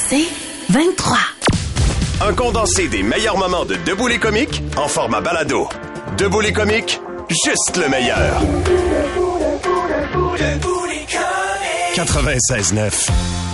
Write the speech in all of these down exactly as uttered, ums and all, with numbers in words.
C'est vingt-trois. Un condensé des meilleurs moments de Debout les comiques en format balado. Debout les comiques, juste le meilleur. quatre-vingt-seize neuf.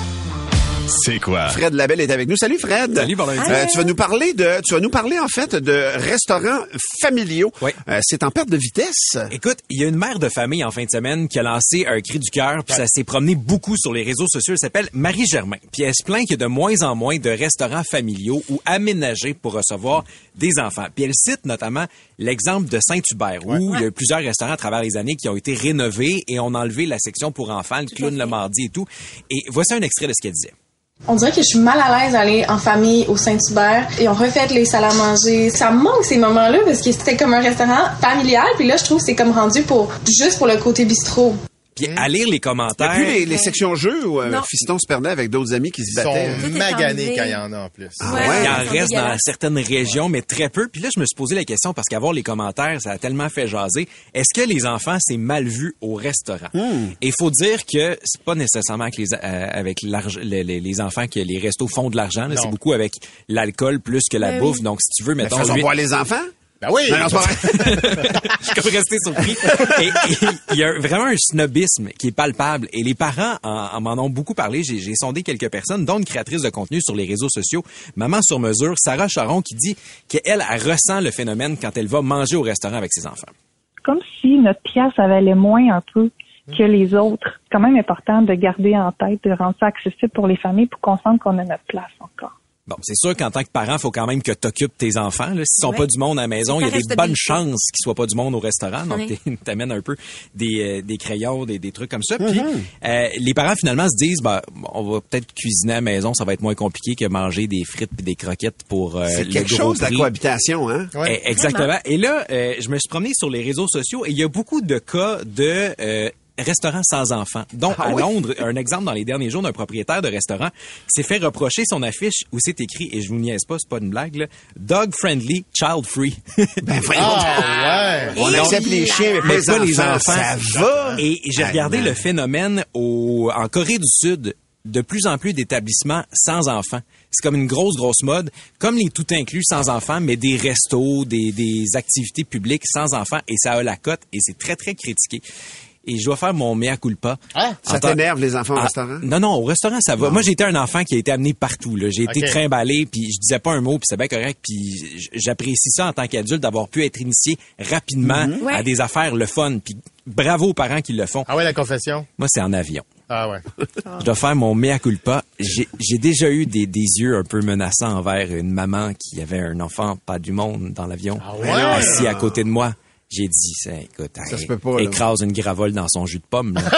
C'est quoi? Fred Labelle est avec nous. Salut Fred. Salut, bon lundi. Euh, tu vas nous parler de, tu vas nous parler en fait de restaurants familiaux. Oui. Euh, c'est en perte de vitesse. Écoute, il y a une mère de famille en fin de semaine qui a lancé un cri du cœur, puis ça s'est promené beaucoup sur les réseaux sociaux. Elle s'appelle Marie Germain. Puis elle se plaint qu'il y a de moins en moins de restaurants familiaux ou aménagés pour recevoir des enfants. Puis elle cite notamment l'exemple de Saint-Hubert, où ouais. il y a eu plusieurs restaurants à travers les années qui ont été rénovés et on a enlevé la section pour enfants, le clown le mardi et tout. Et voici un extrait de ce qu'elle disait. On dirait que je suis mal à l'aise d'aller en famille au Saint-Hubert et on refait les salles à manger. Ça me manque ces moments-là parce que c'était comme un restaurant familial puis là je trouve que c'est comme rendu pour juste pour le côté bistrot. Puis à lire les commentaires. Et puis les, les sections jeux où euh, Fiston se perdait avec d'autres amis qui se battaient. Ils sont maganés quand il y en a en plus. Ah ouais. Il en reste dans certaines régions, mais très peu. Puis là, je me suis posé la question parce qu'avoir les commentaires, ça a tellement fait jaser. Est-ce que les enfants, c'est mal vu au restaurant? Mm. Et il faut dire que c'est pas nécessairement avec les, euh, avec les, les, les enfants que les restos font de l'argent. Là. C'est beaucoup avec l'alcool plus que la oui, bouffe. Oui. Donc, si tu veux, mettons... Mais faisons voir les enfants? Ben oui! Non, non, c'est pas vrai. Je suis comme resté surpris. Et il y a vraiment un snobisme qui est palpable. Et les parents en, en m'en ont beaucoup parlé. J'ai, j'ai sondé quelques personnes, dont une créatrice de contenu sur les réseaux sociaux, Maman sur mesure, Sarah Charon, qui dit qu'elle, elle ressent le phénomène quand elle va manger au restaurant avec ses enfants. Comme si notre pièce valait moins un peu que les autres. C'est quand même important de garder en tête, de rendre ça accessible pour les familles pour qu'on sente qu'on a notre place encore. Bon, c'est sûr qu'en tant que parent, il faut quand même que tu occupes tes enfants. Là. S'ils sont ouais. pas du monde à la maison, il y a des bonnes chances qu'ils soient pas du monde au restaurant. Donc, oui. t'amènes un peu des, euh, des crayons, des, des trucs comme ça. Puis, mm-hmm. euh, les parents, finalement, se disent, bah, on va peut-être cuisiner à la maison. Ça va être moins compliqué que manger des frites et des croquettes pour euh, c'est le quelque gros chose prix. de la cohabitation, hein? Ouais. Eh, exactement. Et là, euh, je me suis promené sur les réseaux sociaux et il y a beaucoup de cas de... Euh, restaurant sans enfants. Donc, ah, à oui? Londres, un exemple dans les derniers jours d'un propriétaire de restaurant qui s'est fait reprocher son affiche où c'est écrit, et je vous niaise pas, c'est pas une blague, là, Dog Friendly, Child Free. Ben voyons. Ah, ouais. On accepte les chiens, mais, mais pas les enfants. Ça va. Et j'ai regardé ah, le phénomène au, en Corée du Sud. De plus en plus d'établissements sans enfants. C'est comme une grosse, grosse mode. Comme les tout inclus sans enfants, mais des restos, des, des activités publiques sans enfants. Et ça a la cote et c'est très, très critiqué. Et je dois faire mon mea culpa. Ah, ça tant... t'énerve, les enfants au ah, restaurant? Non, non, au restaurant, ça va. Non. Moi, j'ai été un enfant qui a été amené partout. Là. J'ai okay. été trimballé, puis je disais pas un mot, puis c'est bien correct. Puis j'apprécie ça en tant qu'adulte, d'avoir pu être initié rapidement mm-hmm. ouais. à des affaires, le fun. Puis bravo aux parents qui le font. Ah ouais, la confession? Moi, c'est en avion. Ah ouais. Je dois faire mon mea culpa. J'ai, j'ai déjà eu des, des yeux un peu menaçants envers une maman qui avait un enfant pas du monde dans l'avion. Ah ouais? Assis à côté de moi. J'ai dit, ça, écoute, ça elle, se peut pas, écrase une gravole dans son jus de pomme. Là.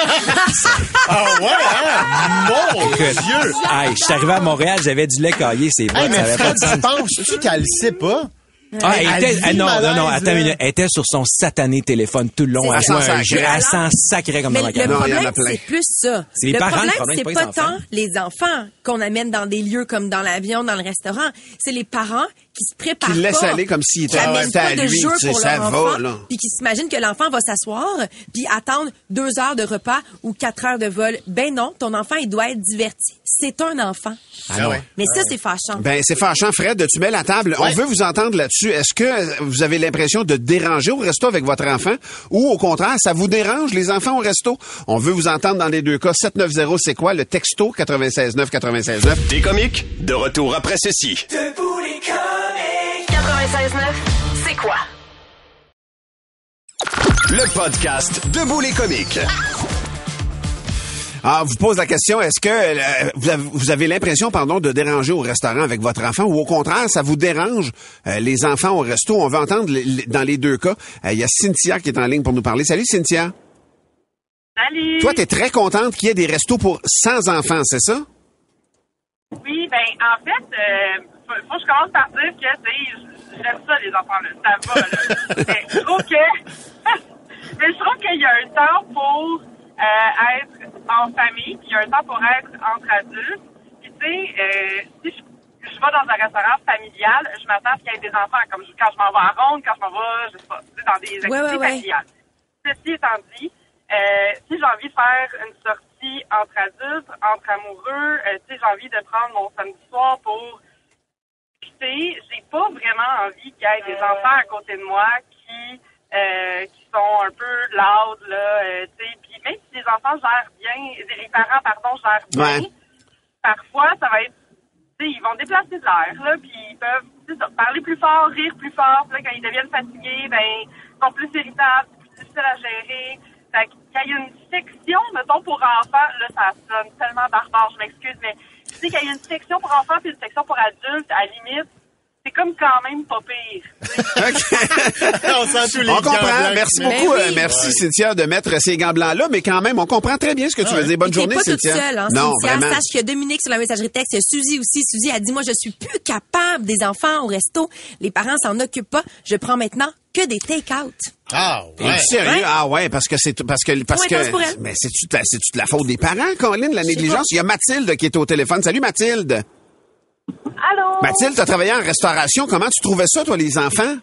Ah ouais, hein? Mon écoute, Dieu! Hey, je suis arrivé à Montréal, j'avais du lait caillé, c'est vrai. Hey, mais Fred, tu penses-tu qu'elle le sait pas? Ah, elle, elle était, elle, non, non, non, attends une minute. Elle était sur son satané téléphone tout le long. Elle s'en sacrait. Elle s'en sacrait comme dans la Mais le problème, c'est plus ça. C'est les le parents, problème, le problème, c'est pas, pas tant les enfants qu'on amène dans des lieux comme dans l'avion, dans le restaurant. C'est les parents qui se préparent qui pas. laissent aller comme s'il était à lui, tu sais, ça va, là. Puis qui s'imaginent que l'enfant va s'asseoir puis attendre deux heures de repas ou quatre heures de vol. Ben non, ton enfant, il doit être diverti. C'est un enfant. Ah ouais. Mais ah ça, ouais. c'est fâchant. Ben, c'est fâchant. Fred, tu mets la table. Ouais. On veut vous entendre là-dessus. Est-ce que vous avez l'impression de déranger au resto avec votre enfant ou au contraire, ça vous dérange les enfants au resto? On veut vous entendre dans les deux cas. sept neuf zéro, c'est quoi? Le texto quatre-vingt-seize neuf quatre-vingt-seize neuf. Des comiques, de retour après ceci. Debout les comiques. quatre-vingt-seize neuf, c'est quoi? Le podcast Debout les comiques. Ah, vous pose la question, est-ce que euh, vous avez, vous avez l'impression, pardon, de déranger au restaurant avec votre enfant ou au contraire, ça vous dérange euh, les enfants au resto? On va entendre les, les, dans les deux cas. Il euh, y a Cynthia qui est en ligne pour nous parler. Salut, Cynthia. Salut. Toi, t'es très contente qu'il y ait des restos pour sans enfants, c'est ça? Oui, ben en fait, euh, faut, faut que je commence par dire que, tu sais, j'aime ça, les enfants, là. Ça va, là. Mais je trouve que... mais je trouve qu'il y a un temps pour... Euh, être en famille, puis il y a un temps pour être entre adultes. Puis tu sais, euh, si je, je vais dans un restaurant familial, je m'attends à ce qu'il y ait des enfants, comme je, quand je m'en vais à ronde, quand je m'en vais, je sais pas, dans des activités ouais, ouais, ouais. familiales. Ceci étant dit, euh, si j'ai envie de faire une sortie aussi entre adultes, entre amoureux. Euh, tu sais, j'ai envie de prendre mon samedi soir pour... Tu sais, j'ai pas vraiment envie qu'il y ait des enfants à côté de moi qui euh, qui sont un peu loud, là, euh, tu sais. Puis même si les enfants gèrent bien, les parents, pardon, gèrent bien, Ouais. parfois, ça va être... Tu sais, ils vont déplacer de l'air, là, puis ils peuvent tu sais, ça, parler plus fort, rire plus fort. Puis là, quand ils deviennent fatigués, ben, ils sont plus irritables, c'est plus difficile à gérer. Fait que quand il y a une section, mettons, pour enfants, là, ça sonne tellement barbare, je m'excuse, mais tu sais, quand il y a une section pour enfants puis une section pour adultes, à la limite, c'est comme quand même pas pire. On sent tous les On gants comprend. blancs Merci qui beaucoup. oui. euh, merci, Ouais. Cynthia, de mettre ces gants blancs-là, mais quand même, on comprend très bien ce que tu veux dire. Bonne T'es journée, pas toute Cynthia. seule, hein, non, Cynthia. vraiment. Sache qu'il y a Dominique sur la messagerie texte, il y a Suzy aussi. Suzy a dit, moi, je suis plus capable des enfants au resto. Les parents s'en occupent pas. Je prends maintenant que des take-out. Ah, Es-tu ouais. sérieux? Ouais. Ah ouais, parce que c'est parce que parce Trop intense pour que elle. mais c'est-tu de la- c'est-tu de la faute des parents, Colin, la négligence? Il y a Mathilde qui est au téléphone. Salut Mathilde. Allô? Mathilde, t'as travaillé en restauration. Comment tu trouvais ça, toi, les enfants?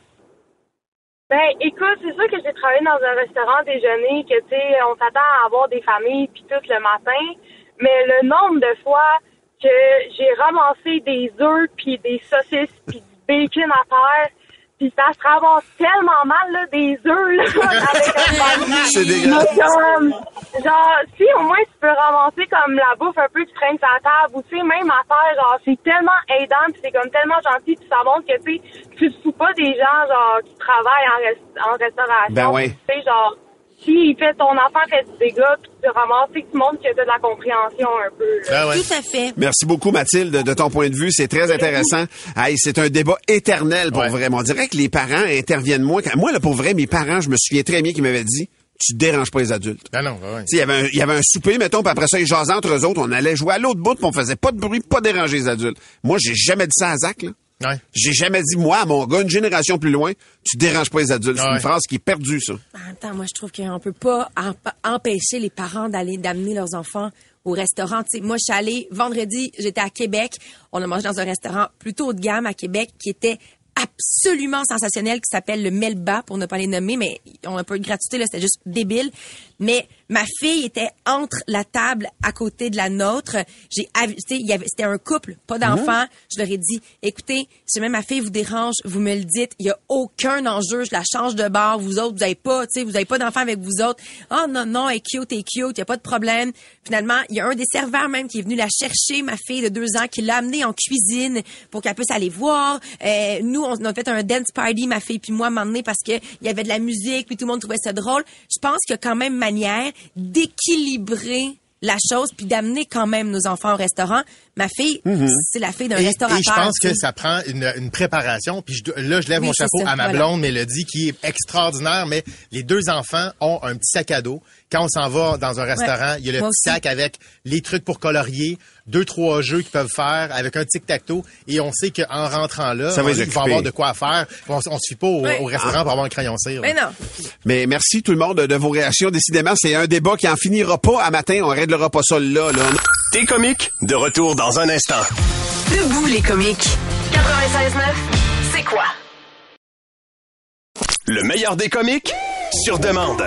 Ben, écoute, c'est sûr que j'ai travaillé dans un restaurant déjeuner, que, tu sais, on s'attend à avoir des familles puis tout le matin, mais le nombre de fois que j'ai ramassé des œufs puis des saucisses puis du bacon à terre, puis ça se ramasse tellement mal, là, des œufs, là, avec un panier. C'est dégueulasse. Mais comme, genre, si au moins tu peux ramasser comme la bouffe un peu qui traîne sur la table, ou tu sais, même à terre, genre, c'est tellement aidant, puis c'est comme tellement gentil, puis ça montre que, tu sais, tu te fous pas des gens, genre, qui travaillent en, rest- en restauration. Ben ouais. Tu sais, genre, si il fait ton enfant fait du dégât, puis tu ramasses, tu sais, que tu montres que t'as de la compréhension un peu, là. Ah, ouais. Tout à fait. Merci beaucoup, Mathilde, de ton point de vue. C'est très intéressant. Hey, c'est un débat éternel pour Ouais. vrai. On dirait que les parents interviennent moins. Quand- Moi, là, pour vrai, mes parents, je me souviens très bien qu'ils m'avaient dit, tu déranges pas les adultes. Ah non, ouais, ouais. Tu sais, il y avait un, il y avait un souper, mettons, puis après ça, ils jasaient entre eux autres. On allait jouer à l'autre bout, puis on faisait pas de bruit, pas déranger les adultes. Moi, j'ai jamais dit ça à Zach, là. Ouais. J'ai jamais dit, moi, à mon gars, une génération plus loin, tu déranges pas les adultes. C'est Ouais. une phrase qui est perdue, ça. En même temps, moi, je trouve qu'on peut pas emp- empêcher les parents d'aller d'amener leurs enfants au restaurant. Tu sais, moi, je suis allée vendredi, j'étais à Québec. On a mangé dans un restaurant plutôt haut de gamme à Québec qui était absolument sensationnel, qui s'appelle le Melba, pour ne pas les nommer, mais on a un peu de gratuité, là, c'était juste débile. Mais ma fille était entre la table à côté de la nôtre. J'ai, avi- tu sais, il y avait, c'était un couple, pas d'enfants. Je leur ai dit, écoutez, si jamais ma fille vous dérange, vous me le dites. Il y a aucun enjeu. Je la change de bar. Vous autres, vous avez pas, tu sais, vous avez pas d'enfants avec vous autres. Ah, non, non, elle est cute, elle est cute. Il y a pas de problème. Finalement, il y a un des serveurs même qui est venu la chercher, ma fille de deux ans, qui l'a amenée en cuisine pour qu'elle puisse aller voir. Euh, nous, on a fait un dance party, ma fille puis moi, à un moment donné, parce que il y avait de la musique, puis tout le monde trouvait ça drôle. Je pense qu'il y a quand même manière d'équilibrer la chose, puis d'amener quand même nos enfants au restaurant. Ma fille, c'est la fille d'un Et, restaurateur. et je pense tu que sais. ça prend une, une préparation. Puis je dois- là, je lève Oui, mon c'est chapeau ça, à ma voilà. blonde Mélodie, qui est extraordinaire. Mais les deux enfants ont un petit sac à dos. Quand on s'en va dans un restaurant, il y a le moi petit aussi. sac avec les trucs pour colorier, deux, trois jeux qu'ils peuvent faire avec un tic-tac-toe. Et on sait qu'en rentrant là, Ça va on- les ils vont occuper. avoir de quoi faire. On, on se fie pas au, Ouais. au restaurant pour avoir un crayon cire. Mais non. Mais merci tout le monde de vos réactions. Décidément, c'est un débat qui en finira pas à matin. On réglera pas ça là, là. T'es comique, de retour dans un instant. Debout les comiques. quatre-vingt-seize neuf, c'est quoi? Le meilleur des comiques, sur demande.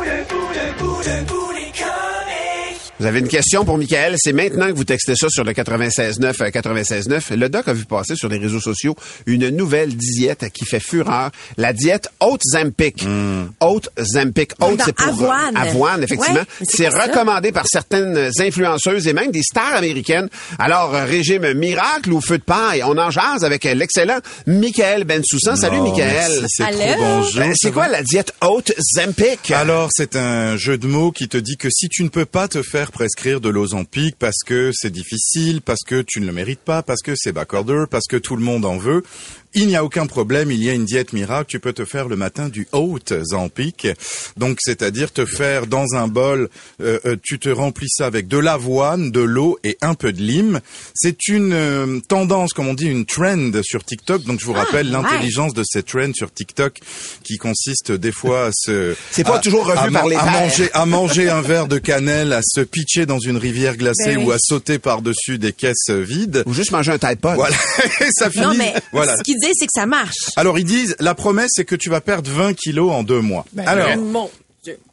Vous avez une question pour Michael, c'est maintenant que vous textez ça sur le quatre-vingt-seize neuf quatre-vingt-seize neuf. Le doc a vu passer sur les réseaux sociaux une nouvelle diète qui fait fureur, la diète Haute Zempic. Haute Zempic. Haute, Dans c'est pour avoine. avoine, effectivement. Ouais, mais c'est c'est quoi ça? recommandé par certaines influenceuses et même des stars américaines. Alors, euh, régime miracle ou feu de paille, on en jase avec euh, l'excellent Michael Bensoussan. Salut Oh, Michael. merci, c'est Allô? trop bonjour. Ben, c'est quoi la diète Haute Zempic? Alors, c'est un jeu de mots qui te dit que si tu ne peux pas te faire prescrire de l'Ozempic parce que c'est difficile, parce que tu ne le mérites pas, parce que c'est backorder, parce que tout le monde en veut, il n'y a aucun problème, il y a une diète miracle, tu peux te faire le matin du Haute Zempic. Donc, c'est-à-dire te faire dans un bol, euh, euh, tu te remplis ça avec de l'avoine, de l'eau et un peu de lime. C'est une euh, tendance, comme on dit, une trend sur TikTok. Donc, je vous rappelle ouais. l'intelligence de cette trend sur TikTok qui consiste des fois à se... C'est pas à- toujours revu à par man- les à pairs. manger, à manger un verre de cannelle, à se pitcher dans une rivière glacée Ben oui. ou à sauter par-dessus des caisses vides. Ou juste manger un Tide Pod. Voilà, et ça finit. Non, mais voilà. ce qu'ils disent, c'est que ça marche. Alors ils disent, la promesse c'est que tu vas perdre vingt kilos en deux mois. Alors, Mon Dieu.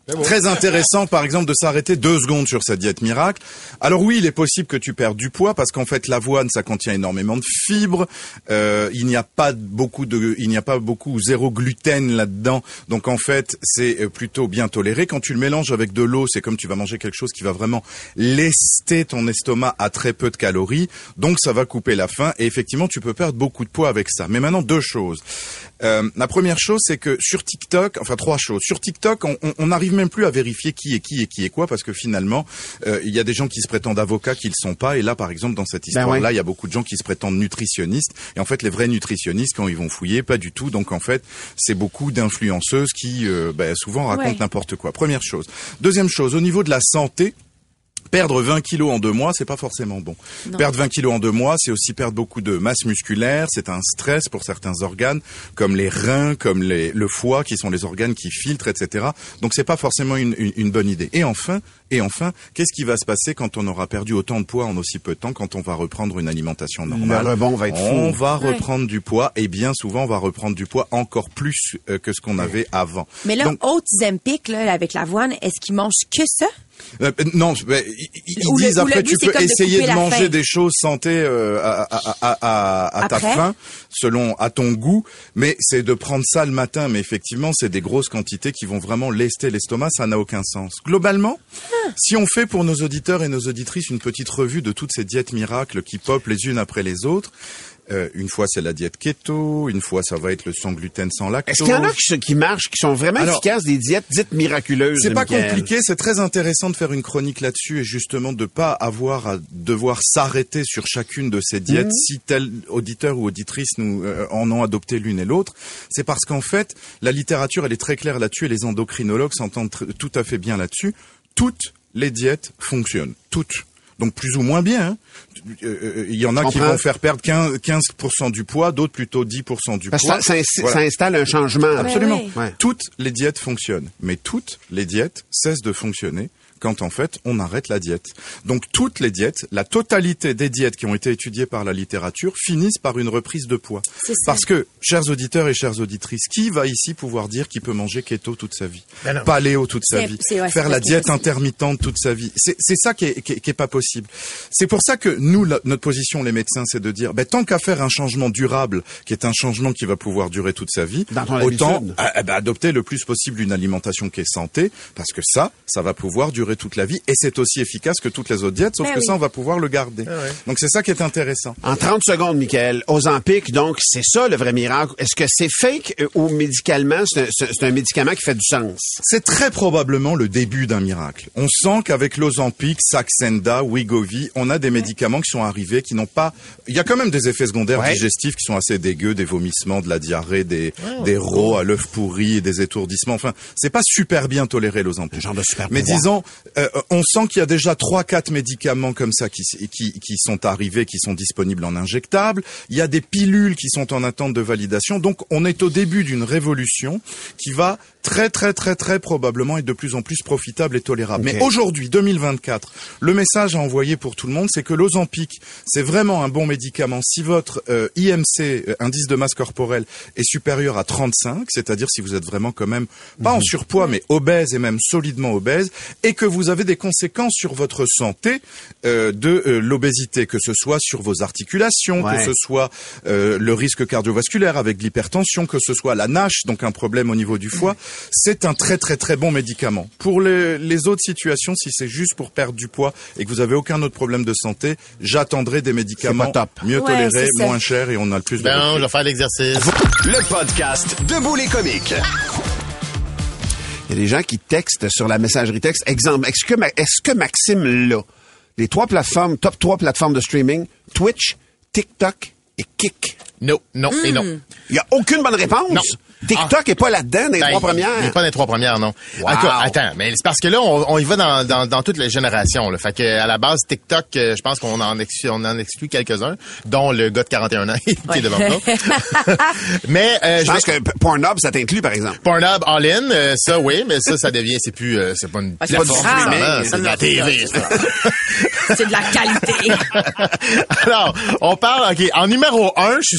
Très intéressant, par exemple, de s'arrêter deux secondes sur sa diète miracle. Alors oui, il est possible que tu perdes du poids parce qu'en fait, l'avoine, ça contient énormément de fibres. Euh, il n'y a pas beaucoup de, il n'y a pas beaucoup ou zéro gluten là-dedans. Donc en fait, c'est plutôt bien toléré. Quand tu le mélanges avec de l'eau, c'est comme tu vas manger quelque chose qui va vraiment lester ton estomac à très peu de calories. Donc ça va couper la faim et effectivement, tu peux perdre beaucoup de poids avec ça. Mais maintenant, deux choses. Euh, la première chose, c'est que sur TikTok, enfin trois choses. Sur TikTok, on, on, on arrive même plus à vérifier qui est qui et qui est quoi parce que finalement, euh, il y a des gens qui se prétendent avocats qui le sont pas. Et là, par exemple, dans cette histoire-là, ben ouais. il y a beaucoup de gens qui se prétendent nutritionnistes. Et en fait, les vrais nutritionnistes, quand ils vont fouiller, pas du tout. Donc en fait, c'est beaucoup d'influenceuses qui, euh, ben, souvent racontent ouais. n'importe quoi. Première chose. Deuxième chose, au niveau de la santé. Perdre vingt kilos en deux mois, c'est pas forcément bon. Non. Perdre vingt kilos en deux mois, c'est aussi perdre beaucoup de masse musculaire. C'est un stress pour certains organes, comme les reins, comme les, le foie, qui sont les organes qui filtrent, et cetera. Donc c'est pas forcément une, une, une bonne idée. Et enfin, et enfin, qu'est-ce qui va se passer quand on aura perdu autant de poids en aussi peu de temps, quand on va reprendre une alimentation normale? Le rebond va être fou. On va ouais. reprendre du poids, et bien souvent, on va reprendre du poids encore plus euh, que ce qu'on avait avant. Mais là, Donc, Oat-Zempic, là, avec l'avoine, est-ce qu'ils mangent que ça? Euh, non, ben, ils, ils ou disent le, après le but, tu peux essayer de, de manger faim. des choses santé euh, à, à, à, à, à ta faim, selon à ton goût, mais c'est de prendre ça le matin. Mais effectivement, c'est des grosses quantités qui vont vraiment lester l'estomac, ça n'a aucun sens. Globalement, ah. si on fait pour nos auditeurs et nos auditrices une petite revue de toutes ces diètes miracles qui popent les unes après les autres. Euh, une fois c'est la diète keto, une fois ça va être le sans gluten, sans lactose. Est-ce qu'il y en a qui, qui marchent, qui sont vraiment Alors, efficaces, des diètes dites miraculeuses? C'est pas Michael. compliqué, c'est très intéressant de faire une chronique là-dessus et justement de pas avoir à devoir s'arrêter sur chacune de ces diètes mmh. si tel auditeur ou auditrice nous euh, en ont adopté l'une et l'autre. C'est parce qu'en fait, la littérature elle est très claire là-dessus et les endocrinologues s'entendent tr- tout à fait bien là-dessus. Toutes les diètes fonctionnent, toutes. Donc plus ou moins bien. Hein. Euh, il y en a qui vont faire perdre quinze pour cent du poids, d'autres plutôt dix pour cent du Parce poids. Ça, ça, voilà. ça installe un changement. Absolument. Oui. Ouais. Toutes les diètes fonctionnent, mais toutes les diètes cessent de fonctionner quand en fait on arrête la diète. Donc toutes les diètes, la totalité des diètes qui ont été étudiées par la littérature finissent par une reprise de poids. Parce que, chers auditeurs et chères auditrices, qui va ici pouvoir dire qu'il peut manger keto toute sa vie, ben paléo toute sa vie, ouais, faire la diète intermittente toute sa vie? C'est, c'est ça qui est, qui, est, qui est pas possible. C'est pour ça que nous, la, notre position, les médecins, c'est de dire, ben, tant qu'à faire un changement durable, qui est un changement qui va pouvoir durer toute sa vie, autant euh, ben, adopter le plus possible une alimentation qui est santé, parce que ça, ça va pouvoir durer toute la vie et c'est aussi efficace que toutes les autres diètes, sauf ben que oui. ça, on va pouvoir le garder. Ah ouais. Donc, c'est ça qui est intéressant. En trente secondes, Michael, Ozempic, donc, c'est ça le vrai miracle. Est-ce que c'est fake ou médicalement, c'est un, c'est un médicament qui fait du sens? C'est très probablement le début d'un miracle. On sent qu'avec l'Ozempic, Saxenda, Wegovy, on a des médicaments qui sont arrivés, qui n'ont pas... Il y a quand même des effets secondaires ouais. digestifs qui sont assez dégueux, des vomissements, de la diarrhée, des, ouais, des rots à l'œuf pourri, des étourdissements. Enfin, c'est pas super bien toléré, l'Ozempic. Genre de super Mais pouvoir. disons... Euh, on sent qu'il y a déjà trois, quatre médicaments comme ça qui, qui, qui sont arrivés, qui sont disponibles en injectable. Il y a des pilules qui sont en attente de validation. Donc, on est au début d'une révolution qui va très, très, très, très probablement être de plus en plus profitable et tolérable. Okay. Mais aujourd'hui, deux mille vingt-quatre, le message à envoyer pour tout le monde, c'est que l'Ozempic, c'est vraiment un bon médicament. Si votre euh, I M C, euh, indice de masse corporelle, est supérieur à trente-cinq, c'est-à-dire si vous êtes vraiment quand même, pas mmh. en surpoids, mais obèse et même solidement obèse, et que vous avez des conséquences sur votre santé euh, de euh, l'obésité, que ce soit sur vos articulations, ouais. que ce soit euh, le risque cardiovasculaire avec l'hypertension, que ce soit la NASH, donc un problème au niveau du foie, c'est un très très très bon médicament. Pour les, les autres situations, si c'est juste pour perdre du poids et que vous avez aucun autre problème de santé, j'attendrai des médicaments mieux ouais, tolérés, moins chers et on a le plus de... Ben, je vais faire l'exercice. Le podcast Debout les comiques. Il y a des gens qui textent sur la messagerie texte. Exemple, est-ce que, est-ce que Maxime l'a? Les trois plateformes, top trois plateformes de streaming, Twitch, TikTok et Kick. Non, non mmh. et non. Il n'y a aucune bonne réponse? Non. TikTok ah. est pas là-dedans dans les ben, trois premières. Il n'est pas dans les trois premières, non. Wow. Attends, attends, mais c'est parce que là, on, on y va dans, dans, dans toutes les générations. Là. Fait que à la base, TikTok, je pense qu'on en exclut, on en exclut quelques-uns, dont le gars de quarante et un ans qui ouais. est devant nous. mais euh, je pense vais... que Pornhub, ça t'inclut, par exemple. Pornhub All-In, euh, ça, oui, mais ça, ça devient, c'est plus, euh, c'est pas une ah, plateforme, ah, mais, c'est de la T V. C'est de la qualité. Alors, on parle, ok, en numéro un, je suis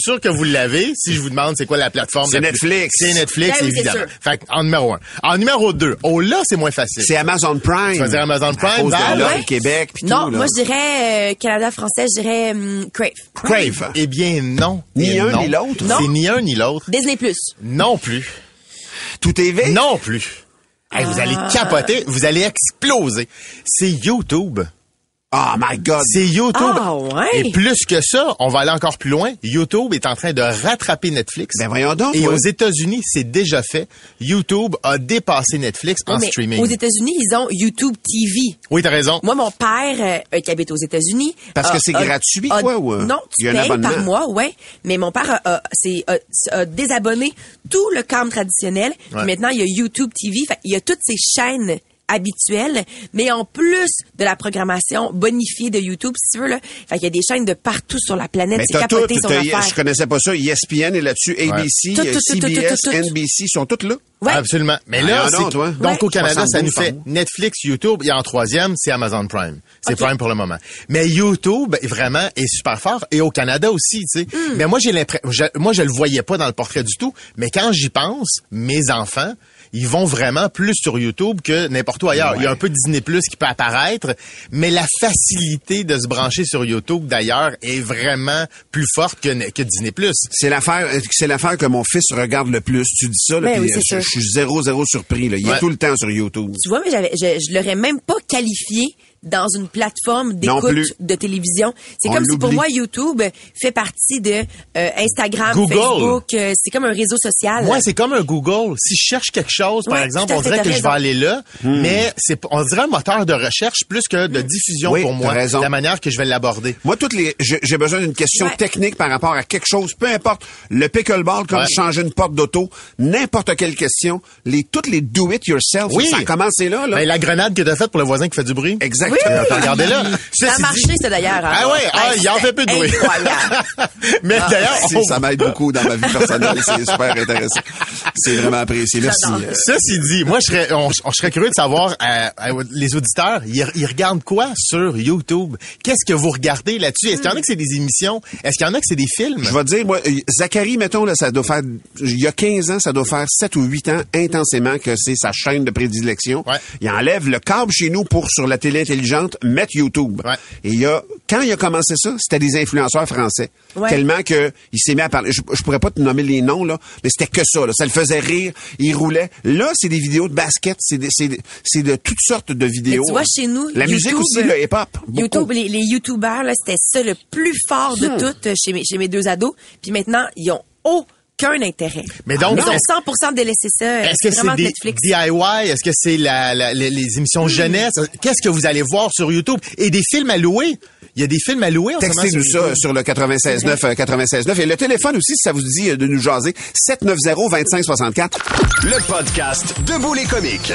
sûr que vous l'avez. Si je vous demande c'est quoi la plateforme. C'est Netflix. C'est Netflix, Ben oui, évidemment. c'est Fait en numéro un. En numéro deux. Oh, là, c'est moins facile. C'est Amazon Prime. Tu vas dire Amazon Prime, à cause Val? de là, Ouais. le Québec, puis Non, tout, là. moi, je dirais euh, Canada français, je dirais hum, Crave. Crave. Eh bien, non. Ni Et un non. ni l'autre? Non. C'est ni un ni l'autre. Disney plus. Non plus. Tout T V? Non plus. Hey, vous allez capoter, vous allez exploser. C'est YouTube. Oh my God. C'est YouTube. Ah, ouais. Et plus que ça, on va aller encore plus loin. YouTube est en train de rattraper Netflix. Ben voyons donc. Et ouais. aux États-Unis, c'est déjà fait. YouTube a dépassé Netflix en Non, mais streaming. aux États-Unis, ils ont YouTube T V. Oui, t'as raison. Moi, mon père, euh, qui habite aux États-Unis... Parce a- que c'est a- gratuit, a- quoi, ou, euh, Non, il y tu a un payes abonnement? par mois, ouais. Mais mon père a, a- c'est, a- a désabonné tout le câble traditionnel. Puis Ouais. maintenant, il y a YouTube T V. Fait, il y a toutes ces chaînes habituelles, mais en plus de la programmation bonifiée de YouTube, si tu veux, là. Fait qu'il y a des chaînes de partout sur la planète. Mais C'est t'as tout, capoté, son t'as- affaire. je connaissais pas ça. E S P N est là-dessus, A B C, Tout, tout, tout, C B S, tout, tout, tout. N B C, sont toutes là. Ouais. Absolument. Mais Ah, là, non, c'est... toi. donc au Canada, ça nous soixante-douze fait par mois. Netflix, YouTube, et en troisième, c'est Amazon Prime. C'est Ok. Prime pour le moment. Mais YouTube, vraiment, est super fort. Et au Canada aussi, tu sais. Hmm. Mais moi, j'ai l'impression... je- Moi, je le voyais pas dans le portrait du tout. Mais quand j'y pense, mes enfants... ils vont vraiment plus sur YouTube que n'importe où ailleurs. Ouais. Il y a un peu de Disney Plus qui peut apparaître, mais la facilité de se brancher sur YouTube, d'ailleurs, est vraiment plus forte que, que Disney Plus. C'est l'affaire, c'est l'affaire que mon fils regarde le plus. Tu dis ça, là, Ben puis oui, c'est je, sûr. je suis zéro, zéro surpris, là. Il est Ouais. tout le temps sur YouTube. Tu vois, mais j'avais, je, je l'aurais même pas qualifié dans une plateforme Non d'écoute plus. de télévision. C'est On comme si pour l'oublie. moi YouTube fait partie de euh, Instagram, Google. Facebook. euh, c'est comme un réseau social. Moi, c'est comme un Google. Si je cherche quelque chose, par Ouais, exemple, tout à on fait, dirait t'as que je vais raison. aller là, mais c'est, on dirait un moteur de recherche plus que de diffusion Oui, pour moi. t'as raison. La manière que je vais l'aborder. Moi, toutes les, j'ai j'ai besoin d'une question Ouais. technique par rapport à quelque chose, peu importe. Le pickleball, comme Ouais. changer une porte d'auto, n'importe quelle question, les, toutes les do it yourself, Oui. ça a commencé là, là. Ben, la grenade que t'as faite pour le voisin qui fait du bruit. Exactement. Euh, Regardez là. Ça a marché, ça, d'ailleurs. hein. Ah ouais, ah, il en fait plus de bruit. Incroyable. Mais d'ailleurs, Merci, on- ça m'aide beaucoup dans ma vie personnelle. C'est super intéressant. C'est vraiment apprécié. Merci. J'adore. Euh, ceci dit, moi, je serais, on, on- je serais curieux de savoir, euh, euh, les auditeurs, ils, ils regardent quoi sur YouTube? Qu'est-ce que vous regardez là-dessus? Est-ce qu'il y en a que c'est des émissions? Est-ce qu'il y en a que c'est des films? Je vais te dire, moi, euh, Zachary, mettons, là, ça doit faire, il y a quinze ans, ça doit faire sept ou huit ans intensément que c'est sa chaîne de prédilection. Ouais. Il enlève le câble chez nous pour, sur la télé intelligente, mettre YouTube. Ouais. Et il y a, quand il a commencé ça, c'était des influenceurs français. Ouais. Tellement que il s'est mis à parler, je, je pourrais pas te nommer les noms, là, mais c'était que ça, là. Ça le faisait rire, il roulait. Là, c'est des vidéos de basket, c'est des, c'est, des- c'est de toutes sortes de vidéos. Mais tu vois, chez nous, La musique YouTube, aussi, le hip-hop. beaucoup. YouTube, les, les YouTubers, là, c'était ça le plus fort de Hmm. tout euh, chez mes, chez mes deux ados. Puis maintenant, ils ont aucun intérêt. Mais donc, Ils ont est-ce- cent pour cent délaissé ça. Est-ce que c'est vraiment des Netflix. D I Y? Est-ce que c'est la, la- les, les émissions jeunesse? Qu'est-ce que vous allez voir sur YouTube? Et des films à louer? Il y a des films à louer en ce moment Textez-nous sur ça YouTube. sur le quatre-vingt-seize neuf, euh, quatre-vingt-seize neuf. Et le téléphone aussi, si ça vous dit euh, de nous jaser, sept neuf zéro, deux cinq six quatre. Le podcast Debout les comiques.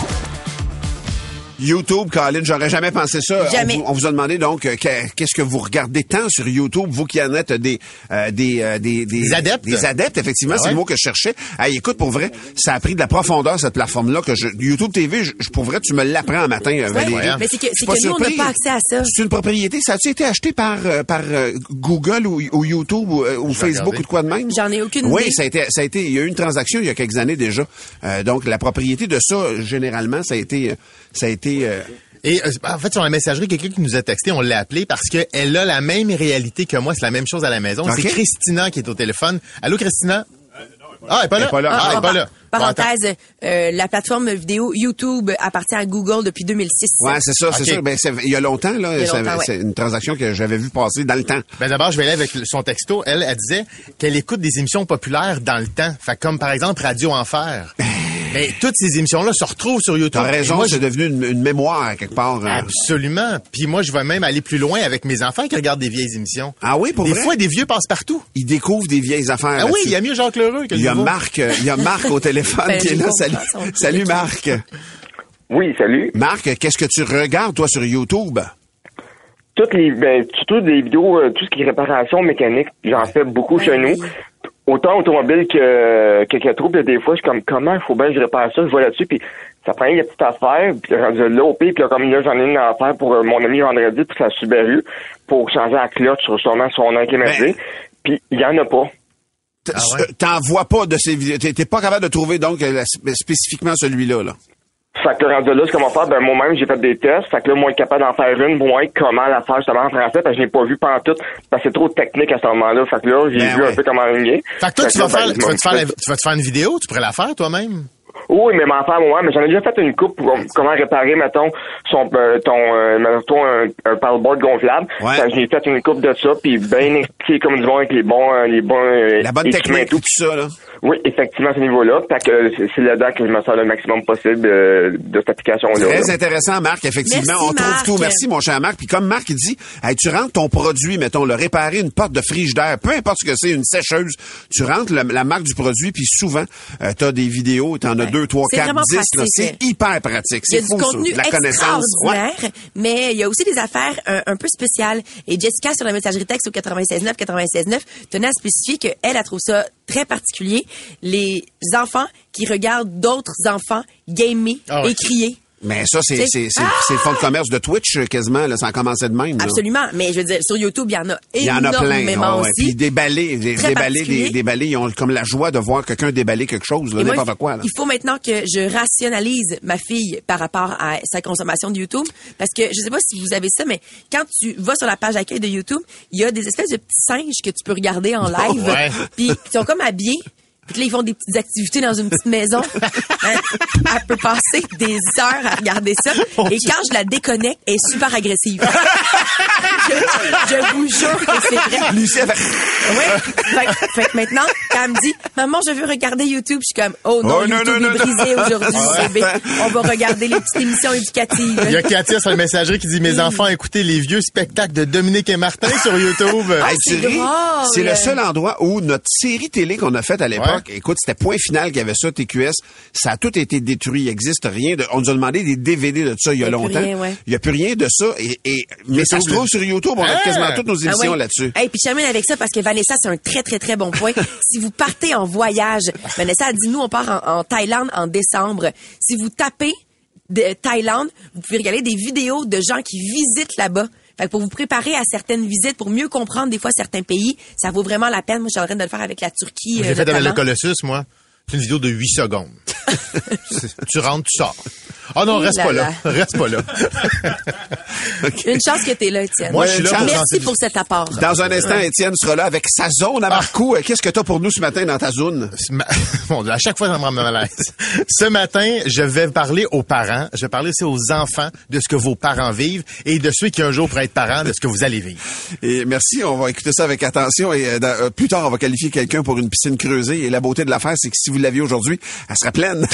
YouTube, Colin, j'aurais jamais pensé ça. Jamais. On vous, on vous a demandé donc euh, que- qu'est-ce que vous regardez tant sur YouTube, vous qui en êtes des euh, des, euh, des, des Des adeptes. Des adeptes, effectivement, Ah c'est ouais? le mot que je cherchais. Hey, écoute, pour vrai, ça a pris de la profondeur cette plateforme-là que je, YouTube T V, je, je- pour vrai, tu me l'apprends un matin, euh, Valérie. Ouais, mais c'est que, Je c'est suis pas que nous, on n'a surpris. pas accès à ça. C'est une propriété. Ça a-tu été acheté par euh, par euh, Google ou, ou YouTube ou, euh, ou Facebook regarder. ou de quoi de même? J'en ai aucune Oui, idée. ça a été, ça a été, il y a eu une transaction il y a quelques années déjà. Euh, donc la propriété de ça, généralement, ça a été, euh, ça a été. euh, Et euh, en fait, sur la messagerie, quelqu'un qui nous a texté, on l'a appelé parce qu'elle a la même réalité que moi. C'est la même chose à la maison. Ok. C'est Christina qui est au téléphone. Allô, Christina? Ah, elle est pas là? Elle est pas là. Ah, elle est pas là. Bon, attends. Parenthèse, euh, la plateforme vidéo YouTube appartient à Google depuis deux mille six. Ouais, c'est ça, c'est Ok. ça. Ben, c'est- il y a longtemps, là. Il y a ça- longtemps, ouais. C'est une transaction que j'avais vu passer dans le temps. Ben d'abord, je vais aller avec son texto. Elle, elle disait qu'elle écoute des émissions populaires dans le temps. Fait comme par exemple Radio Enfer. Mais toutes ces émissions-là se retrouvent sur YouTube. T'as Et raison, moi, c'est devenu une, une mémoire quelque part. hein. Absolument. Puis moi, je vais même aller plus loin avec mes enfants qui regardent des vieilles émissions. Ah oui, pour Des vrai? fois, des vieux passent partout. Ils découvrent des vieilles affaires. Ah oui, là-dessus. il y a mieux Jacques Lheureux que le Il y a nouveau. Marc, euh, il y a Marc au téléphone Ben, qui est je là. comprends, Salut, son truc. salut Marc. Oui, salut. Marc, qu'est-ce que tu regardes toi sur YouTube? Toutes les, ben, surtout des vidéos, euh, tout ce qui est réparation mécanique, j'en fais beaucoup Ben chez nous. oui. Autant automobile que, que, que trouble, des fois, je suis comme, comment il faut bien que je répare ça, je vois là-dessus, puis ça prend des petites affaires, puis rendu là au pire, puis là, comme là, j'en ai une affaire pour euh, mon ami vendredi, puis sa Subaru, pour changer la cloche sur sûrement son inclimatisé. puis il y en a pas. Ah ouais. T'en vois pas de ces vidéos. T'es, t'es pas capable de trouver, donc, spécifiquement celui-là, là. Fait que rendu là, ce qu'on va faire, ben moi-même, j'ai fait des tests. Fait que là, moi, être capable d'en faire une, moi, comment la faire justement en français, parce que je n'ai pas vu pantoute, parce que c'est trop technique à ce moment-là. Fait que là, j'ai ben vu ouais. un peu comment aligner. Fait que toi, fait tu, vas là, faire, ben, tu, vas te faire la, tu vas te faire une vidéo, tu pourrais la faire toi-même? Oui, mais m'en faire moi, mais j'en ai déjà fait une coupe pour comment réparer, mettons, son, euh, ton, euh, mettons, un, un paddleboard gonflable. Ouais. Fait que j'ai fait une coupe de ça, puis bien expliqué comme du bon avec les bons, euh, les bons, euh, la bonne technique, tout, tout ça, là. Oui, effectivement, à ce niveau-là. Fait que c'est, c'est là-dedans que je me sers le maximum possible euh, de cette application-là. Très là. intéressant, Marc. Effectivement, Merci, on trouve Marc. tout. Merci, mon cher Marc. Puis comme Marc, il dit, hey, tu rentres ton produit, mettons, le réparer une porte de frigidaire, peu importe ce que c'est, une sécheuse, tu rentres la, la marque du produit, puis souvent, euh, t'as des vidéos, t'en as deux, trois, quatre, dix. Là, c'est hyper pratique. C'est fou, ça. Il y a du contenu la connaissance. extraordinaire, Ouais. mais il y a aussi des affaires un, un peu spéciales. Et Jessica, sur la messagerie texte au quatre-vingt-seize neuf quatre-vingt-seize neuf, tenait à spécifier qu'elle, elle trouve ça très particulier. Les enfants qui regardent d'autres enfants gamer oh, ouais. et crier. Mais ça, c'est, c'est, c'est, ah! c'est le fonds de commerce de Twitch, quasiment, là, ça a commencé de même. Là. Absolument. Mais je veux dire, sur YouTube, il y en a énormément. Il y en a plein. Oh, ouais. aussi. Puis déballer, des, déballer, des, déballer, ils ont comme la joie de voir quelqu'un déballer quelque chose, là, n'importe moi, quoi. Là. Il faut maintenant que je rationalise ma fille par rapport à sa consommation de YouTube. Parce que, je sais pas si vous avez ça, mais quand tu vas sur la page d'accueil de YouTube, il y a des espèces de petits singes que tu peux regarder en live. Ouais. Puis, ils sont comme habillés. Puis là, ils font des petites activités dans une petite maison. Hein? Elle peut passer des heures à regarder ça. Et quand je la déconnecte, elle est super agressive. je, je vous jure que c'est vrai. Lucie, elle fait... Oui. Fait, fait que maintenant, quand elle me dit, maman, je veux regarder YouTube, je suis comme, oh non, oh, YouTube non, non, est non, brisé non. aujourd'hui, ouais. bébé. On va regarder les petites émissions éducatives. Il y a Katia sur la messagerie qui dit, mes enfants, écoutez les vieux spectacles de Dominique et Martin sur YouTube. Ah, hey, c'est drôle. C'est le seul endroit où notre série télé qu'on a faite à l'époque, ouais. écoute, c'était Point Final qui avait ça, T Q S, ça a tout été détruit, il n'existe rien. De, on nous a demandé des D V D de ça il y a, il y a longtemps. Rien, ouais. Il n'y a plus rien de ça. Et, et, mais ça se trouve sur YouTube, on a ah! quasiment toutes nos émissions ah ouais. là-dessus. Et hey, puis je termine avec ça parce que Vanessa, c'est un très, très, très bon point. Si vous partez en voyage, Vanessa a dit, nous, on part en, en Thaïlande en décembre. Si vous tapez de Thaïlande, vous pouvez regarder des vidéos de gens qui visitent là-bas. Fait que pour vous préparer à certaines visites, pour mieux comprendre des fois certains pays, ça vaut vraiment la peine. Moi, je suis en train de le faire avec la Turquie. J'ai euh, fait avec le Colossus, moi. C'est une vidéo de huit secondes. Tu rentres, tu sors. Ah oh non, reste pas là. là. Reste pas là. Okay. Une chance que t'es là, Étienne. Moi, je suis là pour Merci pour cet apport. Dans un instant, ouais. Étienne sera là avec sa zone à Marco. Ah. Qu'est-ce que t'as pour nous ce matin dans ta zone? Bon, à chaque fois, ça me rend mal à l'aise. Ce matin, je vais parler aux parents. Je vais parler aussi aux enfants de ce que vos parents vivent et de ceux qui un jour pourraient être parents de ce que vous allez vivre. Et merci. On va écouter ça avec attention. Et euh, dans, euh, plus tard, on va qualifier quelqu'un pour une piscine creusée. Et la beauté de l'affaire, c'est que si vous l'aviez aujourd'hui, elle serait pleine.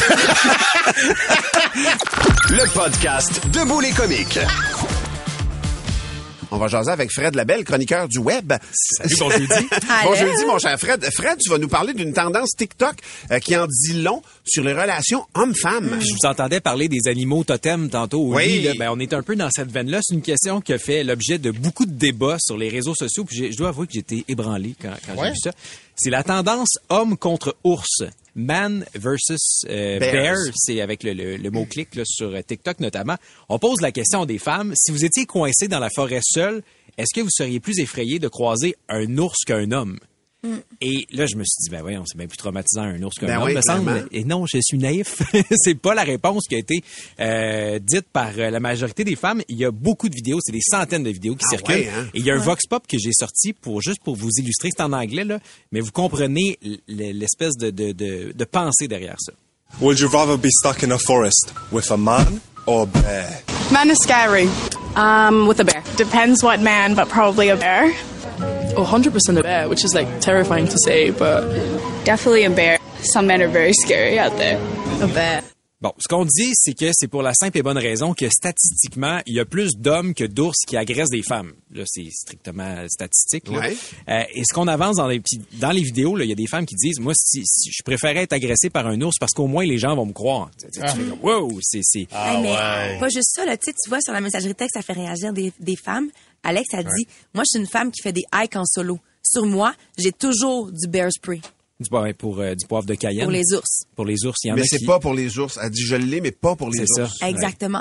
Le podcast Debout les comiques. On va jaser avec Fred Labelle, chroniqueur du web. Salut, bon jeudi. Bon jeudi, mon cher Fred. Fred, tu vas nous parler d'une tendance TikTok euh, qui en dit long sur les relations hommes-femmes. Je vous entendais parler des animaux totems tantôt. Oui. Lit, là, ben, on est un peu dans cette veine-là. C'est une question qui a fait l'objet de beaucoup de débats sur les réseaux sociaux. Puis je dois avouer que j'ai été ébranlé quand, quand ouais. j'ai vu ça. C'est la tendance homme contre ours. Man versus euh, bear, c'est avec le, le, le mot-clic là, sur TikTok notamment. On pose la question des femmes. Si vous étiez coincé dans la forêt seul, est-ce que vous seriez plus effrayé de croiser un ours qu'un homme? Mm. Et là, je me suis dit, ben voyons, c'est bien plus traumatisant un ours qu'un ben homme, oui, me semble. Et non, je suis naïf. C'est pas la réponse qui a été euh, dite par euh, la majorité des femmes. Il y a beaucoup de vidéos, c'est des centaines de vidéos qui ah circulent. Ouais, hein? Et il y a un ouais. vox pop que j'ai sorti pour juste pour vous illustrer, c'est en anglais, là, mais vous comprenez l'espèce de, de, de, de pensée derrière ça. Would you rather be stuck in a forest with a man or a bear? Man is scary. Um, with a bear. Depends what man, but probably a bear. Oh, one hundred percent a bear, which is like terrifying to say, but definitely a bear. Some men are very scary out there. A bear. Bon, ce qu'on dit, c'est que c'est pour la simple et bonne raison que statistiquement, il y a plus d'hommes que d'ours qui agressent des femmes. Là, c'est strictement statistique. Là. Ouais. Euh, et ce qu'on avance dans les dans les vidéos, là, il y a des femmes qui disent, moi, si, si je préférais être agressé par un ours parce qu'au moins les gens vont me croire. Tu, tu, ah. tu fais comme, wow, c'est c'est. Ah, hey, mais ouais. Pas juste ça, là. Tu sais, tu vois sur la messagerie texte, ça fait réagir des, des femmes. Alex a dit, ouais. moi, je suis une femme qui fait des hikes en solo. Sur moi, j'ai toujours du bear spray. Du, ouais, pour euh, du poivre de Cayenne. Pour les ours. Pour les ours, il y en mais a c'est qui... pas pour les ours. Elle dit, je l'ai, mais pas pour les c'est ours. Ça. Exactement.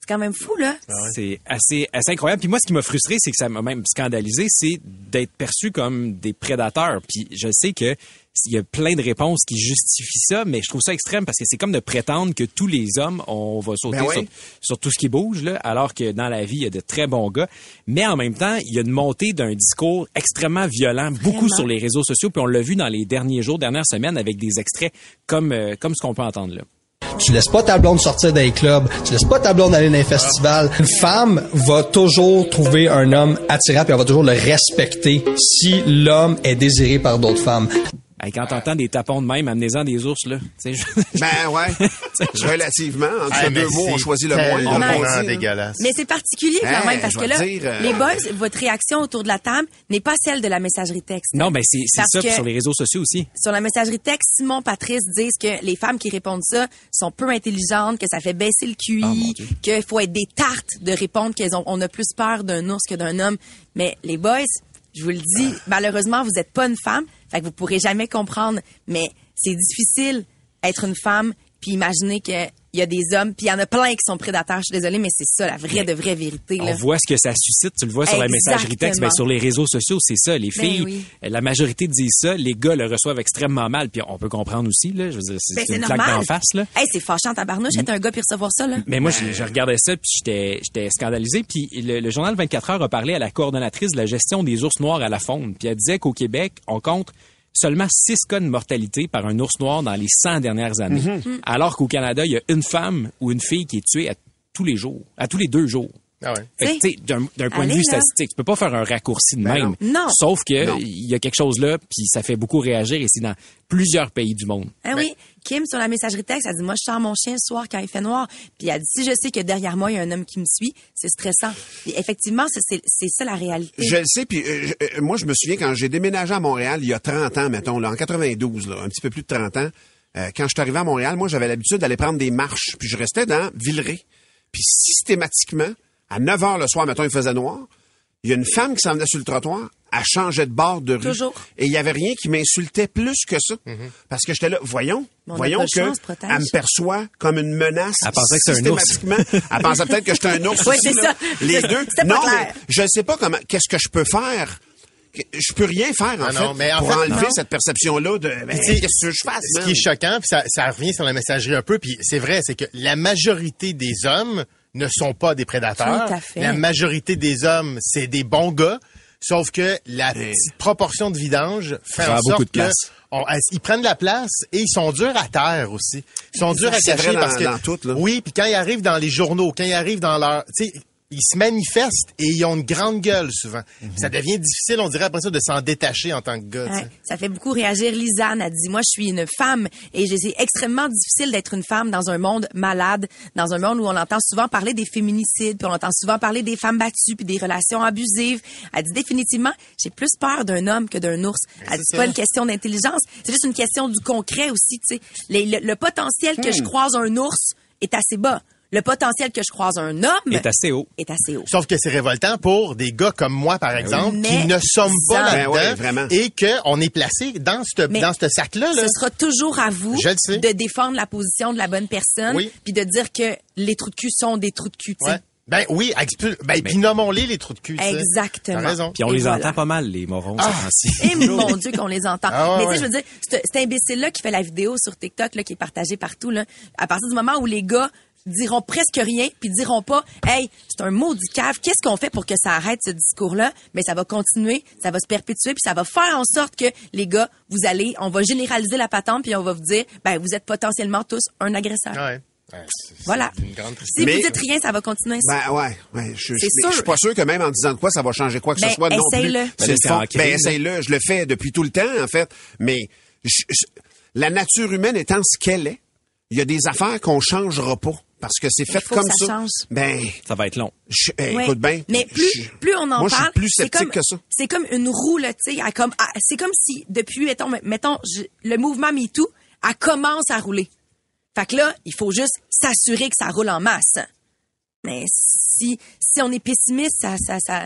C'est quand même fou, là. Ah ouais. C'est assez, assez incroyable. Puis moi, ce qui m'a frustré, c'est que ça m'a même scandalisé, c'est d'être perçu comme des prédateurs. Puis je sais que il y a plein de réponses qui justifient ça, mais je trouve ça extrême parce que c'est comme de prétendre que tous les hommes, on va sauter ben oui. sur, sur tout ce qui bouge, là, alors que dans la vie, il y a de très bons gars. Mais en même temps, il y a une montée d'un discours extrêmement violent, beaucoup Vraiment? sur les réseaux sociaux. Puis on l'a vu dans les derniers jours, dernières semaines, avec des extraits comme, euh, comme ce qu'on peut entendre là. Tu laisses pas ta blonde sortir dans les clubs, tu laisses pas ta blonde aller dans les festivals. Une femme va toujours trouver un homme attirant puis elle va toujours le respecter si l'homme est désiré par d'autres femmes. Hey, quand t'entends des tapons de même, amenez-en des ours, là. Je... Ben ouais, relativement. Entre hey, deux mots, on choisit le moins. Vraiment dégueulasse. Mais c'est particulier quand hey, même, parce que là, dire, euh... les boys, votre réaction autour de la table n'est pas celle de la messagerie texte. Non, ben c'est, c'est ça, sur les réseaux sociaux aussi. Sur la messagerie texte, Simon, Patrice disent que les femmes qui répondent ça sont peu intelligentes, que ça fait baisser le Q I, oh, qu'il faut être des tartes de répondre qu'on on a plus peur d'un ours que d'un homme. Mais les boys... Je vous le dis, malheureusement, vous n'êtes pas une femme, fait que vous pourrez jamais comprendre, mais c'est difficile être une femme puis imaginer qu'il y a des hommes, puis il y en a plein qui sont prédateurs, je suis désolée, mais c'est ça, la vraie de vraie vérité. Là. On voit ce que ça suscite, tu le vois sur Exactement. la messagerie texte, ben, sur les réseaux sociaux, c'est ça, les filles, ben oui. la majorité disent ça, les gars le reçoivent extrêmement mal, puis on peut comprendre aussi, là, je veux dire, c'est, ben, c'est une claque d'en face, là. Hey, c'est fâchant, tabarnouche, être un gars puis recevoir ça, là. Mais moi, je, je regardais ça, puis j'étais, j'étais scandalisé, puis le, le journal vingt-quatre heures a parlé à la coordonnatrice de la gestion des ours noirs à la faune, puis elle disait qu'au Québec, on compte seulement six cas de mortalité par un ours noir dans les cent dernières années. Mm-hmm. Alors qu'au Canada, il y a une femme ou une fille qui est tuée à tous les jours, à tous les deux jours. Ah ouais. Fait que, d'un, d'un point Allez, de vue là. statistique, tu peux pas faire un raccourci de ben même. Non. Sauf que il y a quelque chose là, puis ça fait beaucoup réagir et c'est dans plusieurs pays du monde. Ah ben. oui, Kim sur la messagerie texte, elle dit moi je sors mon chien le soir quand il fait noir, puis elle dit si je sais que derrière moi il y a un homme qui me suit, c'est stressant. Puis effectivement, c'est, c'est, c'est ça la réalité. Je le sais, puis euh, euh, moi je me souviens quand j'ai déménagé à Montréal il y a trente ans, mettons là, en quatre-vingt-douze, là, un petit peu plus de trente ans. Euh, quand je suis arrivé à Montréal, moi j'avais l'habitude d'aller prendre des marches, puis je restais dans Villeray, puis systématiquement à neuf heures le soir, mettons, il faisait noir. Il y a une femme qui s'en venait sur le trottoir, elle changeait de bord de rue. Toujours. Et il y avait rien qui m'insultait plus que ça. Mm-hmm. Parce que j'étais là, voyons, Bon, voyons que chance, elle me perçoit comme une menace. Elle pensait que c'était un ours. Elle pensait peut-être que j'étais un ours oui, aussi. c'est là. ça. Les c'est, deux. C'était non, pas clair. mais je ne sais pas comment, qu'est-ce que je peux faire. Je peux rien faire, en ah fait, non, mais en pour fait, enlever non. cette perception-là de ben, qu'est-ce que je fasse. Ce man? qui est choquant, puis ça, ça revient sur la messagerie un peu, puis c'est vrai, c'est que la majorité des hommes ne sont pas des prédateurs. Tout à fait. La majorité des hommes, c'est des bons gars. Sauf que la hey. petite proportion de vidange fait en sorte que on, ils prennent de la place et ils sont durs à terre aussi. Ils sont durs à cacher dans, parce que dans tout, là. Oui, puis quand ils arrivent dans les journaux, quand ils arrivent dans leur, tu sais, ils se manifestent et ils ont une grande gueule souvent. Mm-hmm. Ça devient difficile, on dirait après ça, de s'en détacher en tant que gars. Ouais, ça fait beaucoup réagir. Lisanne a dit, moi, je suis une femme et c'est extrêmement difficile d'être une femme dans un monde malade, dans un monde où on entend souvent parler des féminicides, puis on entend souvent parler des femmes battues, puis des relations abusives. Elle dit définitivement, j'ai plus peur d'un homme que d'un ours. Elle c'est dit, c'est pas une question d'intelligence, c'est juste une question du concret aussi. Tu sais, le, le, le potentiel que hmm. je croise un ours est assez bas. Le potentiel que je croise un homme est assez haut. Est assez haut. Sauf que c'est révoltant pour des gars comme moi, par exemple, mais qui ne sommes pas là-dedans ben ouais, vraiment. et qu'on est placé dans ce dans ce sac-là. Là. Ce sera toujours à vous de défendre la position de la bonne personne, puis oui. de dire que les trous de cul sont des trous de cul. Ouais. Ben oui, ben, ben puis nommons-les les trous de cul. Exactement. T'as raison. Puis on et les voilà. entend pas mal, les morons. Ah, et mon Dieu qu'on les entend. Ah, mais ouais. tu sais, je veux dire, cet imbécile-là qui fait la vidéo sur TikTok, là, qui est partagée partout, là, à partir du moment où les gars diront presque rien, puis diront pas « Hey, c'est un maudit cave, qu'est-ce qu'on fait pour que ça arrête ce discours-là? » Mais ça va continuer, ça va se perpétuer, puis ça va faire en sorte que, les gars, vous allez, on va généraliser la patente, puis on va vous dire « Ben, vous êtes potentiellement tous un agresseur. Ouais. » Ouais, c'est, voilà. C'est une grande si mais, vous dites rien, ça va continuer. Ben ouais, ouais. Je, c'est je, sûr. je suis pas sûr que même en disant de quoi, ça va changer quoi que ben, ce soit non essaye-le. plus. C'est le fond. Ben essaye-le. Je le fais depuis tout le temps, en fait. Mais je, je, la nature humaine étant ce qu'elle est, il y a des affaires qu'on changera pas. Parce que c'est fait comme ça. ça. Change. Ben, ça va être long. Je, hey, ouais. Écoute bien. Mais plus, je, plus on en moi, parle, je suis plus sceptique c'est comme, que ça. C'est comme une roue, là, tu sais, comme, ah, c'est comme si depuis, mettons, mettons, je, le mouvement MeToo, elle commence à rouler. Fait que là, il faut juste s'assurer que ça roule en masse. Mais si, si on est pessimiste, ça, ça, ça,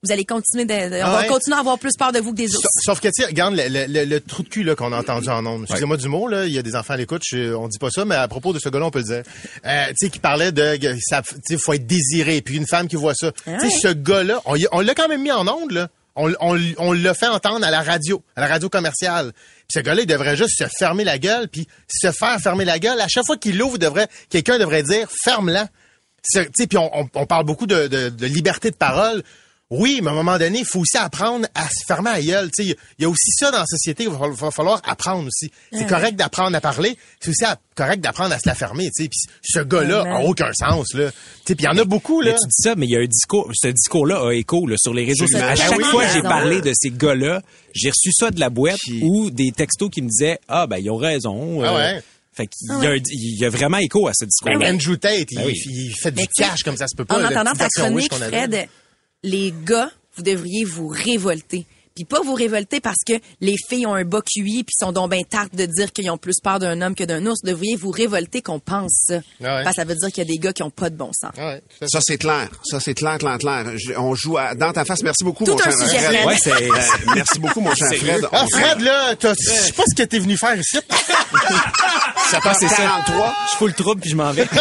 vous allez continuer de, de- Ah on va ouais. continuer à avoir plus peur de vous que des autres. Sauf, sauf que, tu sais, regarde le, le, le, le trou de cul là, qu'on a entendu en ondes. Excusez-moi du mot, là, il y a des enfants à l'écoute, je, on dit pas ça, mais à propos de ce gars-là, on peut le dire. Euh, tu sais, qui parlait de, que ça, tu sais, faut être désiré, puis une femme qui voit ça. Ah tu sais, ouais. ce gars-là, on, y- on l'a quand même mis en ondes, là. On, on, on l'a fait entendre à la radio, à la radio commerciale. Puis ce gars-là, il devrait juste se fermer la gueule, puis se faire fermer la gueule. À chaque fois qu'il l'ouvre, devrait, quelqu'un devrait dire « ferme-la ». Tu sais, puis on, on, on parle beaucoup de, de, de liberté de parole. Oui, mais à un moment donné, il faut aussi apprendre à se fermer la gueule. Tu sais, il y, y a aussi ça dans la société. Il va, va falloir apprendre aussi. C'est Ouais. correct d'apprendre à parler. C'est aussi à- correct d'apprendre à se la fermer. Tu sais, puis ce gars-là Ouais, a man. aucun sens là. Tu sais, puis il y en a beaucoup là. Mais tu dis ça, mais il y a un discours, ce discours-là a écho là, sur les réseaux sociaux. À Ben chaque oui. fois que j'ai raison. parlé de ces gars-là, j'ai reçu ça de la boîte ou des textos qui me disaient « Ah, ben, ils ont raison. Ah euh, ouais. Fait qu'il y a, un- il y a vraiment écho à ce discours-là. Ben, Andrew Tate, il, Ben oui. il fait du Mais tu sais, cash comme ça se peut pas. En la entendant petite ta version Wish chronique, qu'on avait. Fred, les gars, vous devriez vous révolter. Puis pas vous révolter parce que les filles ont un bas Q I puis sont donc ben tartes de dire qu'ils ont plus peur d'un homme que d'un ours. Vous devriez vous révolter qu'on pense ça. Ah ouais. Parce que ça veut dire qu'il y a des gars qui ont pas de bon sens. Ça, c'est clair. Ça, c'est clair, clair, clair. Je- on joue à, dans ta face. Merci beaucoup, Tout mon un cher sujet, Fred. Fred. Ouais, c'est, euh, merci beaucoup, mon cher Sérieux? Fred. Ah, On- Fred, là, t'as- je sais pas ce que t'es venu faire ici. Ça passe c'est quarante-trois. Je fous le trouble puis je m'en vais.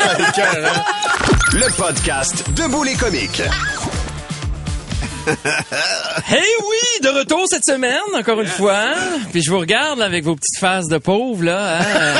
Le podcast Debout les comiques. Hey oui, de retour cette semaine, encore une fois. Puis je vous regarde là, avec vos petites faces de pauvres, là. Hein?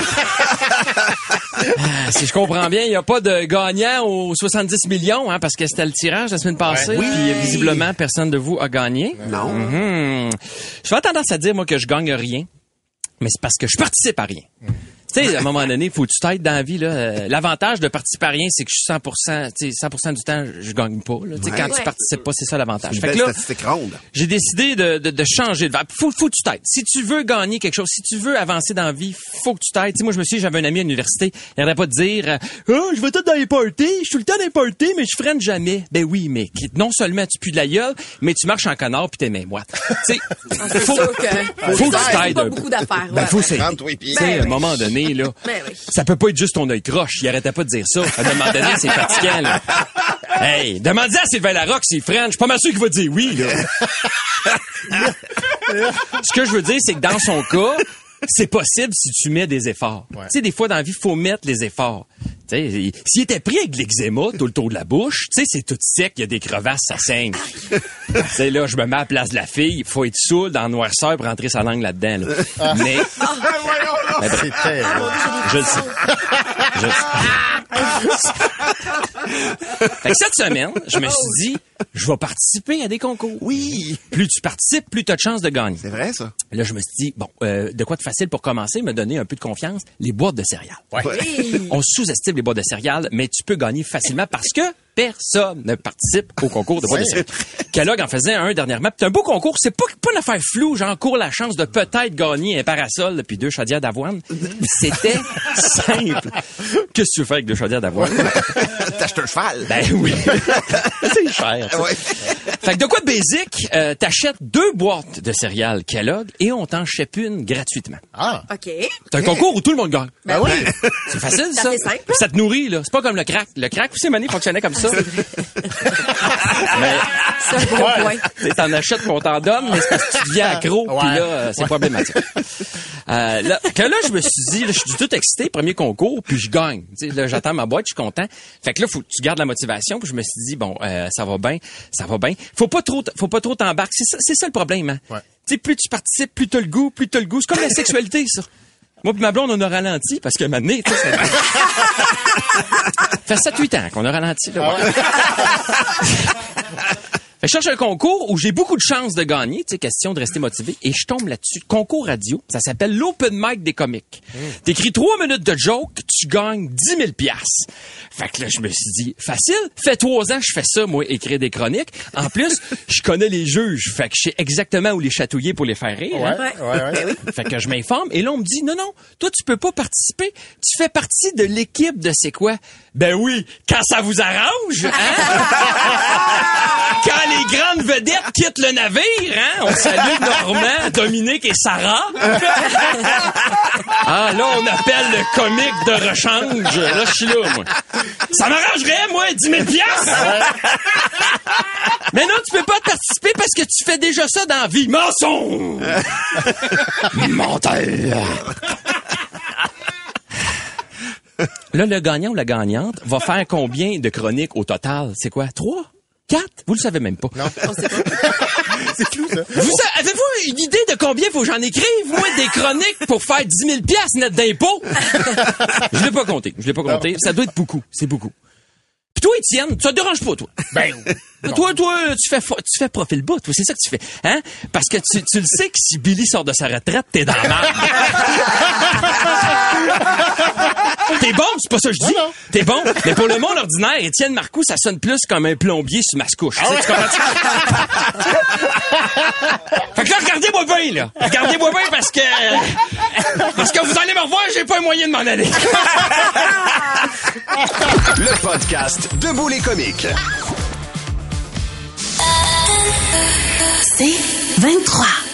Ah, si je comprends bien, il n'y a pas de gagnant aux soixante-dix millions, hein, parce que c'était le tirage la semaine passée. Oui. Puis visiblement, personne de vous a gagné. Non. Mhm. Je vais tendance à dire, moi, que je gagne rien. Mais c'est parce que je participe à rien. Tu sais, à un moment donné, faut que tu t'aides dans la vie, là. Euh, L'avantage de participer à rien, c'est que je suis cent pour cent, tu sais, cent pour cent du temps, je gagne pas, là. Tu sais, Ouais. quand tu Ouais. participes pas, c'est ça l'avantage. Une Fait belle que là, statistique ronde. j'ai décidé de, de, de changer de vibe. Faut, faut que tu t'aides. Si tu veux gagner quelque chose, si tu veux avancer dans la vie, faut que tu t'aides. Tu sais, moi, je me suis dit, j'avais un ami à l'université, il n'arrêtait pas de dire, euh, oh, je vais tout dans les parties, je suis tout le temps dans les parties, mais je freine jamais. Ben oui, mais non seulement tu pues de la gueule, mais tu marches en connard puis t'es main moite. Tu sais, C'est faut, sûr que faut que ça, tu c'est t'aides pas un peu. beaucoup d'affaires. Ben, ouais, faut ouais. s'aider. Trente, oui, puis- Tu sais, Ben à un oui. moment donné, là, Ben oui. ça peut pas être juste ton œil croche. Il arrêtait pas de dire ça. À un moment donné, c'est fatigant, là. Hey, demandez à Sylvain Larocque s'il freine. Je suis pas mal sûr qu'il va dire oui, là. Ce que je veux dire, c'est que dans son cas, c'est possible si tu mets des efforts. Ouais. Tu sais, des fois, dans la vie, il faut mettre les efforts. Tu sais, s'il était pris avec de l'eczéma tout le tour de la bouche, tu sais, c'est tout sec, il y a des crevasses, ça saigne. Tu sais, là, je me mets à la place de la fille, il faut être saoul dans le noirceur pour rentrer sa langue là-dedans, là. Mais, mais bref, C'est terrible. je le sais. Je le sais. Fait que cette semaine, je me suis dit, je vais participer à des concours. Oui. Plus tu participes, plus tu as de chances de gagner. C'est vrai, ça. Là, je me suis dit, bon, euh, de quoi de facile pour commencer, me donner un peu de confiance, les boîtes de céréales. Oui. On sous-estime les boîtes de céréales, mais tu peux gagner facilement parce que personne ne participe au concours de boîtes de céréales. Kellogg en faisait un dernièrement. C'est un beau concours. C'est pas, pas une affaire floue, genre, cours la chance de peut-être gagner un parasol puis deux chaudières d'avoine. C'était simple. Qu'est-ce que tu fais avec deux chaudières d'avoine? T'achètes un cheval. Ben oui. C'est cher. ça. Ouais. Fait que de quoi de basic, euh, t'achètes deux boîtes de céréales Kellogg et on t'en chèpe une gratuitement. Ah. OK. C'est un concours où tout le monde gagne. Ben oui. C'est facile, C'est ça. assez simple. Puis ça te nourrit, là. C'est pas comme le crack. Le crack, aussi, Mané, fonctionnait comme ça. Mais, C'est un bon point. tu sais, t'en achètes qu'on t'en donne, mais c'est parce que tu deviens accro, puis là, euh, c'est problématique. Euh, là, que là, je me suis dit, là, je suis tout excité, premier concours, puis je gagne. Tu sais, là, j'attends ma boîte, je suis content. Fait que là, faut que tu gardes la motivation, puis je me suis dit, bon, euh, ça va bien, ça va bien. Faut pas trop, t- faut pas trop t'embarquer. C'est ça, c'est ça le problème, hein. Ouais. Tu sais, plus tu participes, plus t'as le goût, plus t'as le goût. C'est comme la sexualité, ça. Moi pis ma blonde, on a ralenti parce que maintenant, tu sais, ça fait sept huit ans qu'on a ralenti, là. Ouais. Fait que je cherche un concours où j'ai beaucoup de chances de gagner, tu sais, question de rester motivé, et je tombe là-dessus. Concours radio, ça s'appelle l'Open Mic des comiques. T'écris trois minutes de joke, tu gagnes dix mille piastres. Fait que là, je me suis dit, facile, fait trois ans je fais ça, moi, écrire des chroniques. En plus, je connais les juges, fait que je sais exactement où les chatouiller pour les faire rire. Ouais, hein. ouais, ouais. Fait que je m'informe, et là, on me dit, non, non, toi, tu peux pas participer. Tu fais partie de l'équipe de C'est quoi? Ben oui, quand ça vous arrange, hein? Quand les grandes vedettes quittent le navire, hein? On salue Normand, Dominique et Sarah. Ah, là, on appelle le comique de rechange. Là, je suis là, moi. Ça m'arrangerait, moi, dix mille piastres. Mais non, tu peux pas participer parce que tu fais déjà ça dans la vie. Mensonge! Menteur! Là, le gagnant ou la gagnante va faire combien de chroniques au total? C'est quoi? Trois? Quatre? Vous le savez même pas. Non. On sait pas. C'est flou, ça. Vous sa- avez-vous une idée de combien faut que j'en écrive, moi, des chroniques pour faire dix mille piastres net d'impôts? Je l'ai pas compté. Je l'ai pas compté. Ça doit être beaucoup. C'est beaucoup. Puis toi, Étienne, ça te dérange pas, toi? Ben, toi, toi, tu fais, fo- tu fais profil bas, toi. C'est ça que tu fais. Hein? Parce que tu, tu le sais que si Billy sort de sa retraite, t'es dans la merde. T'es bon, c'est pas ça que je dis. Non, non. T'es bon. Mais pour le monde ordinaire, Étienne Marcoux, ça sonne plus comme un plombier sur Mascouche. Tu sais, tu comprends? Fait que là, regardez-moi bien, là. Regardez-moi bien parce que... Parce que vous allez me revoir, j'ai pas un moyen de m'en aller. Le podcast Debout les comiques. C'est vingt-trois.